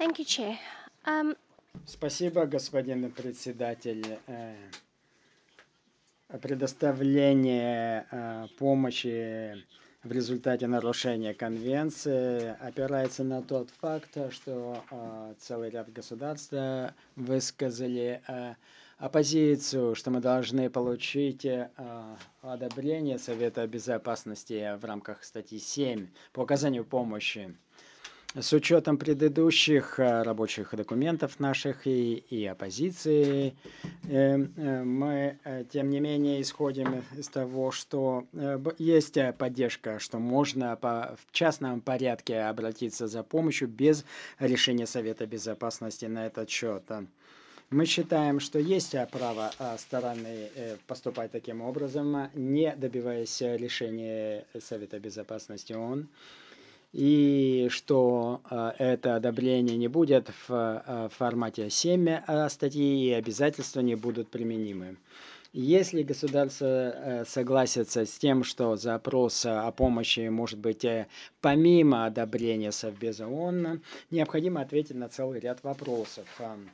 Thank you, Chair. Um, Спасибо, господин председатель. Предоставление помощи в результате нарушения конвенции опирается на тот факт, что целый ряд государств высказали оппозицию, что мы должны получить одобрение Совета Безопасности в рамках статьи 7 по оказанию помощи. С учетом предыдущих рабочих документов наших и оппозиции, мы, тем не менее, исходим из того, что есть поддержка, что можно в частном порядке обратиться за помощью без решения Совета Безопасности на этот счет. Мы считаем, что есть право стороны поступать таким образом, не добиваясь решения Совета Безопасности ООН, и что это одобрение не будет в формате 7 статьи, и обязательства не будут применимы. Если государство согласится с тем, что запрос о помощи может быть помимо одобрения Совбеза ООН, необходимо ответить на целый ряд вопросов.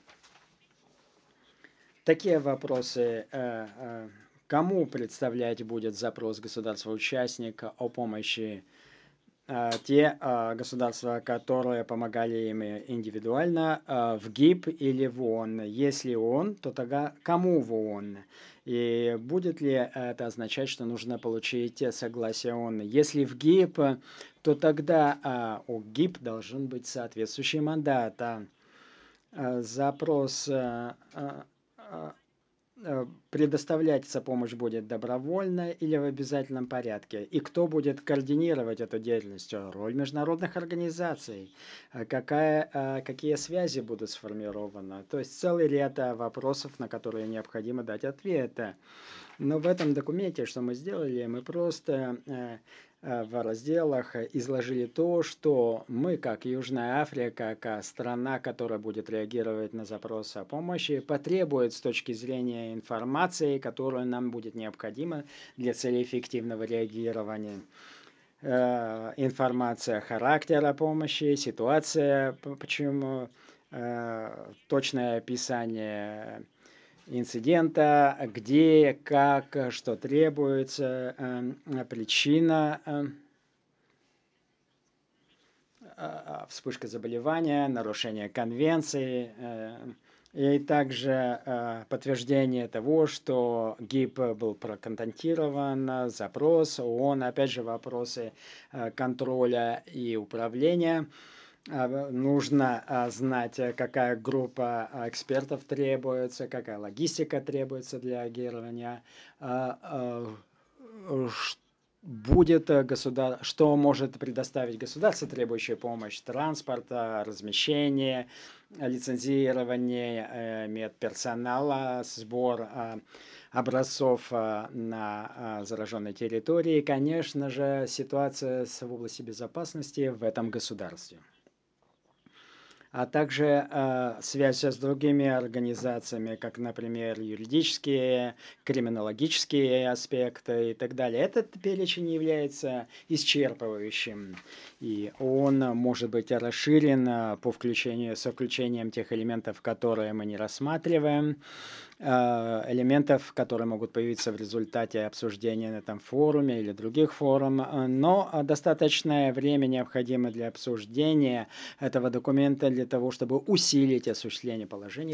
Такие вопросы: кому представлять будет запрос государства-участника о помощи? Те государства, которые помогали им индивидуально в ГИБ или в ООН. Если ООН, то тогда кому в ООН? И будет ли это означать, что нужно получить согласие ООН? Если в ГИБ, то тогда у ГИБ должен быть соответствующий мандат. Запрос предоставляться помощь будет добровольно или в обязательном порядке? И кто будет координировать эту деятельность? Роль международных организаций? Какие связи будут сформированы? То есть целый ряд вопросов, на которые необходимо дать ответы. Но в этом документе, что мы сделали, мы просто в разделах изложили то, что мы, как Южная Африка, как страна, которая будет реагировать на запрос о помощи, потребует с точки зрения информации, которая нам будет необходима для целей эффективного реагирования. Информация характера помощи, ситуация, почему, точное описание инцидента, где, как, что требуется, причина, вспышка заболевания, нарушение конвенции, и также подтверждение того, что ГИБ был проконтактирован, запрос ООН, опять же вопросы контроля и управления. Нужно знать, какая группа экспертов требуется, какая логистика требуется для агирования, что может предоставить государство, требующее помощь: транспорт, размещение, лицензирование медперсонала, сбор образцов на зараженной территории, и, конечно же, ситуация в области безопасности в этом государстве. А также связь с другими организациями, как, например, юридические, криминологические аспекты и так далее. Этот перечень является исчерпывающим, и он может быть расширен со включением тех элементов, которые мы не рассматриваем, элементов, которые могут появиться в результате обсуждения на этом форуме или других форумах, но достаточное время необходимо для обсуждения этого документа для того, чтобы усилить осуществление положений